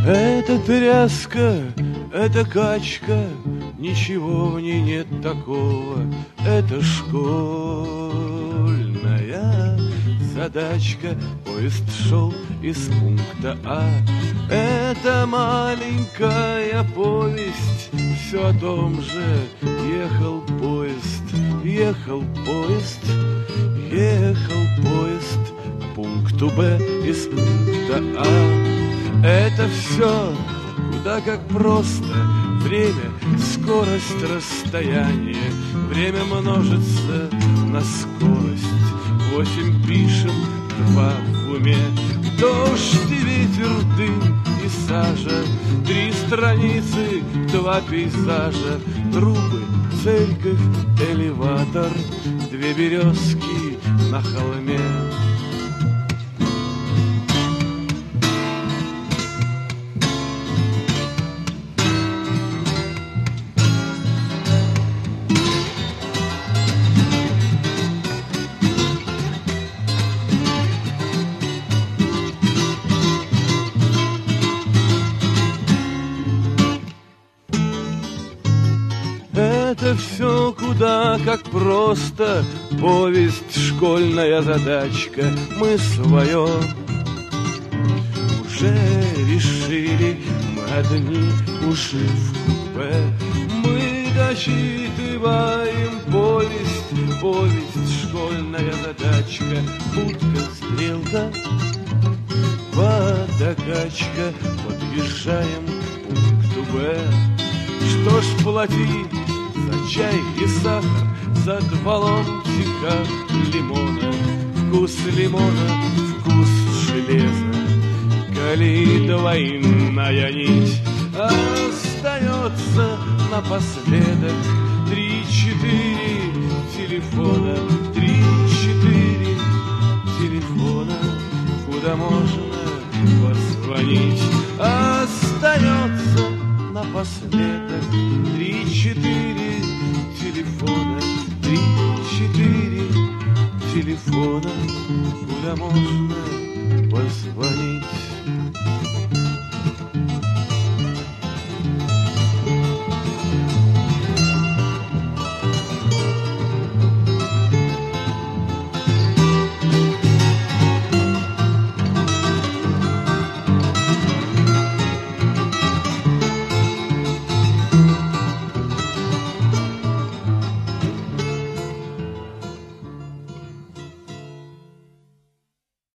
Это тряска, это качка, ничего в ней нет такого. Это школьная задачка. Поезд шел из пункта А. Это маленькая повесть, все о том же. Ехал поезд, ехал поезд, ехал поезд к пункту Б из пункта А. Это все куда как просто. Время, скорость, расстояние. Время множится на скорость. 8 пишем, 2 в уме. Дождь и ветер, дым и сажа. 3 страницы, 2 пейзажа. Трубы, церковь, элеватор. 2 березки на холме. Это все куда как просто. Повесть, школьная задачка. Мы свое уже решили. Мы одни уже в купе. Мы дочитываем повесть. Повесть, школьная задачка. Будка, стрелка, водокачка. Подъезжаем к пункту Б. Что ж платить за чай и сахар, за 2 ломтика лимона? Вкус лимона, вкус железа. Коли двойная нить остается напоследок. 3-4 телефона, 3-4 телефона, куда можно позвонить. Остается напоследок 3-4 телефона, 3-4 телефона, куда можно позвонить.